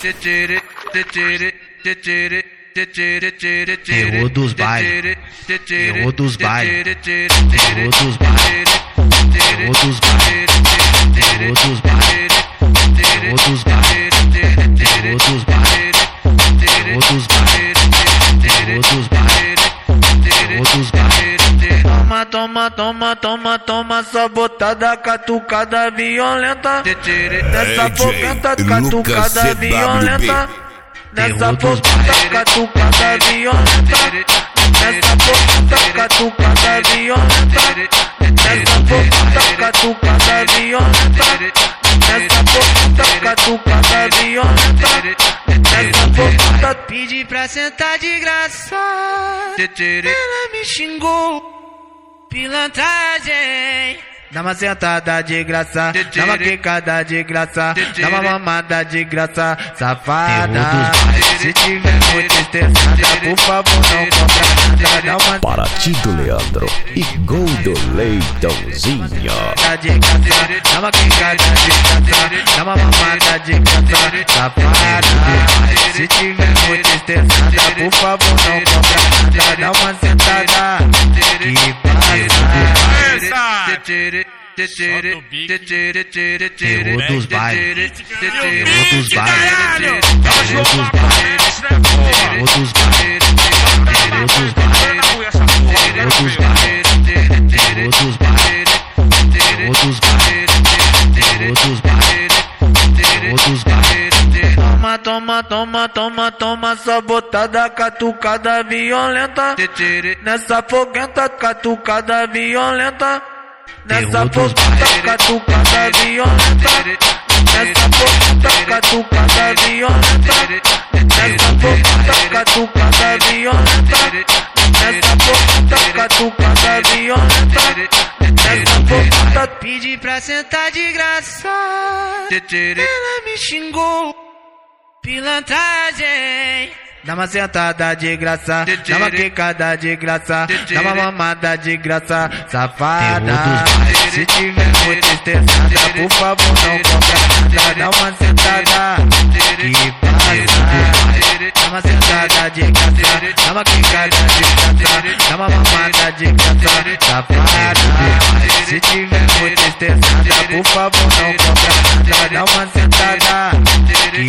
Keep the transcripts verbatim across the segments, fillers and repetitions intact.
Terror dos bailes, terror dos bailes, terror dos bailes, terror dos bailes, terror dos bailes, terror dos bailes, terror dos bailes, terror dos bailes, terror dos bailes, terror dos bailes. Toma, toma, toma, toma, toma, só botada, catucada violenta. Nessa bocanta, catucada violenta. Nessa bocanta, catucada violenta. Nessa bocanta, catucada violenta. Nessa bocanta, catucada violenta. Nessa bocanta, catucada violenta. Nessa bocanta, pedi pra sentar de graça. Ela me xingou. Pilantragem. Dá uma sentada de graça, dá uma quicada de graça, dá uma mamada de graça, safada. Se tiver muito estressada, por favor não compra nada. Dá uma para Tito Leandro e Gol do Leitãozinho. De graça, dá uma quicada de graça, dá uma mamada de graça, safada. Se tiver muito estressada, por favor não compra nada. Dá uma sentada que passa. Terror dos bailes, terror dos bailes, terror dos bailes, terror dos bailes, terror dos bailes, terror dos bailes, terror dos bailes, terror dos bailes, terror dos bailes, terror dos bailes. Toma, toma, toma, toma, toma, só botada, catucada violenta. Nessa foguenta, catucada violenta. Nessa bocata, catucada violenta. Nessa bocata, catucada violenta. Nessa bocata, catucada violenta. Nessa bocata, catucada violenta. Nessa bocata, pedi pra sentar de graça. Ela me xingou. Pilantragem. Dá uma sentada de graça, dá uma quicada de graça, dá uma mamada de graça, safada. Se tiver muito estressada, por favor não compra nada. Dá uma sentada que passa. Dá uma sentada de graça, dá uma quicada de graça, dá uma mamada de graça, safada. Se tiver muito estressada, por favor não compra nada. Dá uma sentada que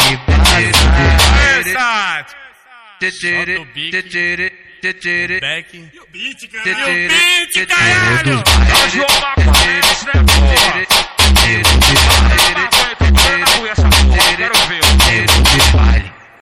passa. Solta o beat, back. E o beat, cara. E o beat, caralho. Tá João Maconhece, né, porra? Tá com essa porra, quero ver.